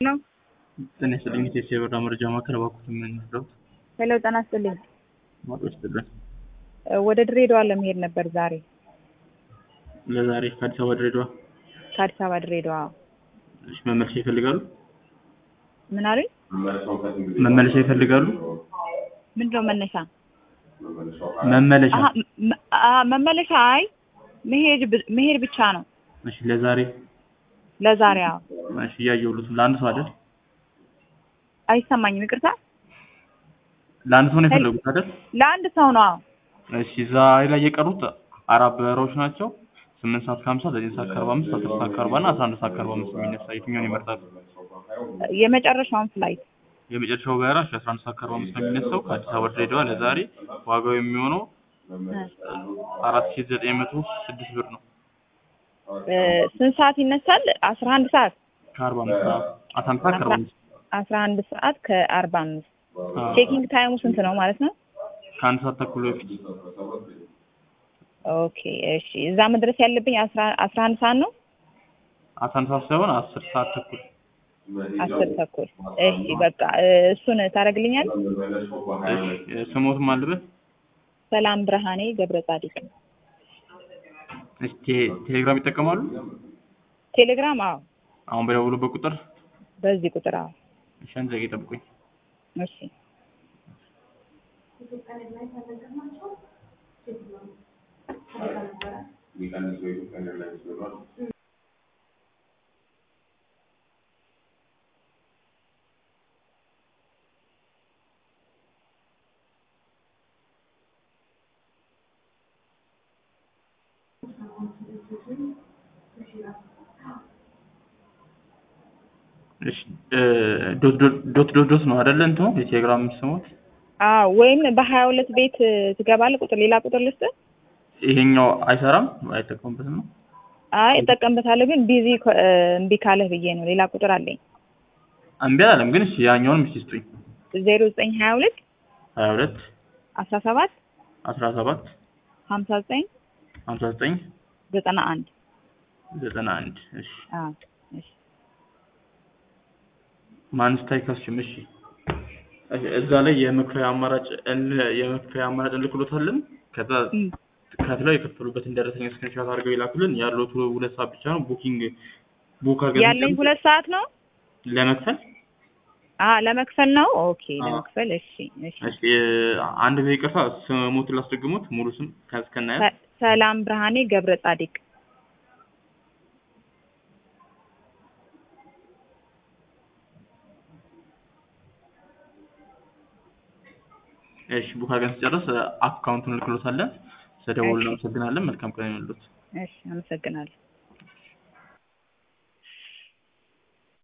ነው ጤና ይስጥልኝ የበራ መረጃ ማዕከል እባክዎት ምን ነው? ሄሎ ጤና ይስጥልኝ። ማቆስ ይስጥልኝ። ወደ ድሬዳዋ ለመሄድ ነበር ዛሬ። ለዛሬ ከአዲስ አበባ ድሬዳዋ? ከአዲስ አበባ ድሬዳዋ። እሺ መመለሻ ይፈልጋሉ? ምን አሉኝ? መመለሻ ይፈልጋሉ? ምንድነው መነሻ? መመለሻ መመለሻ አይ መሄድ ብቻ ነው። እሺ ለዛሬ አዎ። እሺ ያየሁት ለአንድ ሰው አይደል? አይሰማኝም ይቅርታ። ለአንድ ሰው ነው የፈለጉት አይደል? ለአንድ ሰው ነው። እሺ ዛሬ ላይ የቀሩት አራት በረራዎች ናቸው። 8 ሰዓት ከ50 9 ሰዓት ከ45 10 ሰዓት ከ40 እና 11 ሰዓት ከ45 የሚነሳ የትኛውን ይመርጣሉ? የመጨረሻውን ፍላይት የመጨረሻው በረራ 11 ሰዓት ከ45 ነው የሚነሳው ከአዲስ አበባ ድሬዳዋ ለዛሬ ዋጋው የሚሆነው 4906 ብር ነው። ስንት ሰዓት ይነሳል? 11 ሰዓት ከ45 11 ሰዓት ከ45 11 ሰዓት ከ45 ቼኪንግ ታይሙ ስንት ነው ማለት ነው? ከአንድ ሰዓት ተኩል በፊት። ኦኬ እሺ። እዛ መድረስ ያለብኝ 11 ሰዓት ነው? 11 ሰዓት ሳይሆን 10 ሰዓት ተኩል። 10 ተኩል። እሺ በቃ እሱን ታደርግልኛል? እሺ ስሞትም አለበት? ሰላም ብርሃኔ ገብረ ጻዲቅ። እስቲ ቴሌግራም ይጠቀማሉ? ቴሌግራም አዎ። አሁን በደውሉበት ቁጥር? በዚህ ቁጥር አዎ። እሺ አንዴ ይጠብቁኝ። እሺ እሺ ዶት ነው አይደል እንት ነው የቴሌግራም ስሞት? አዎ ወይም በ22 ቤት ትገባለህ ቁጥር ሌላ ቁጥር ልስጥ? ይሄኛው አይሰራም አይጠቀምበትም ነው? አይ እጠቀምበታለሁ ግን ቢዚ እምቢ ካለህ ብዬ ነው። ሌላ ቁጥር አለኝ። እምቢ አላለም ግን እሺ ያኛውን ምስስጡኝ። 0922 22 17 17 59 59 91 91 እሺ አዎ እሺ ማንስታይ ካስችም እሺ እዛ ላይ የመክፈያ አማራጭ እንልክሎታለን። ከዛ ከፍለው የከፈሉበትን ደረሰኝ ስክሪንሾት አድርገው ይላኩልን። ያለው 2 ሰዓት ብቻ ነው ቡክ አድርገን ያለኝ 2 ሰዓት ነው ለመክፈል ለመክፈል ነው። ኦኬ ለመክፈል እሺ እሺ አንድ ጊዜ ይቅርታ ስሙትን ላስደግሙት ሙሉ ስም ከስከናያ ሰላም ብርሃኔ ገብረ ጻዲቅ። እሺ ቡክ አድርገን ሲጨርስ አካውንቱን እንልክሎታለን። ስለደወሉ እናመሰግናለን። መልካም ቀን ይሁንልዎት። እሺ አመሰግናለሁ።